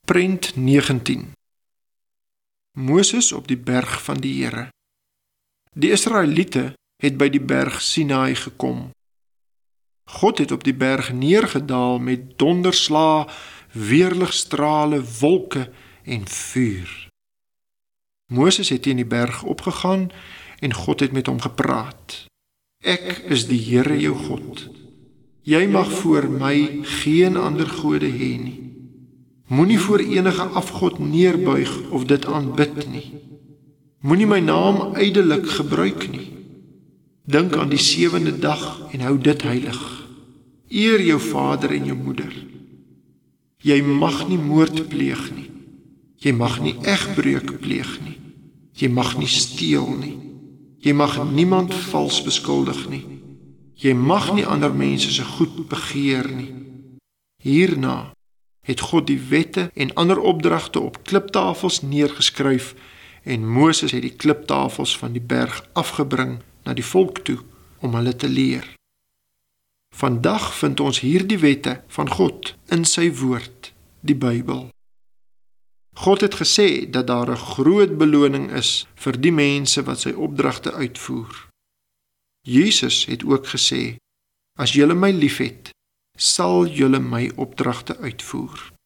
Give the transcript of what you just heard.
Prent 19. Moses op die berg van die Here. Die Israeliete het by die berg Sinaai gekom. God het op die berg neergedaal met donderslae, weerligstrale, wolke en vuur. Moses het teen die berg opgegaan en God het met hom gepraat. Ek is die Here jou God. Jy mag voor my geen ander gode hê nie. Moenie voor enige afgod neerbuig of dit aanbid nie. Moenie my naam ydelik gebruik nie. Dink aan die 7de dag en hou dit heilig. Eer jou vader en jou moeder. Jy mag nie moord pleeg nie. Jy mag nie egbreuk pleeg nie. Jy mag nie steel nie. Jy mag niemand vals beskuldig nie. Jy mag nie ander mense se goed begeer nie. Hierna het God die wette en ander opdragte op kliptafels neergeskryf en Moses het die kliptafels van die berg afgebring na die volk toe om hulle te leer. Vandag vind ons hierdie wette van God in sy woord, die Bybel. God het gesê dat daar 'n groot beloning is vir die mense wat sy opdragte uitvoer. Jesus het ook gesê, as julle my liefhet, sal julle my opdragte uitvoer.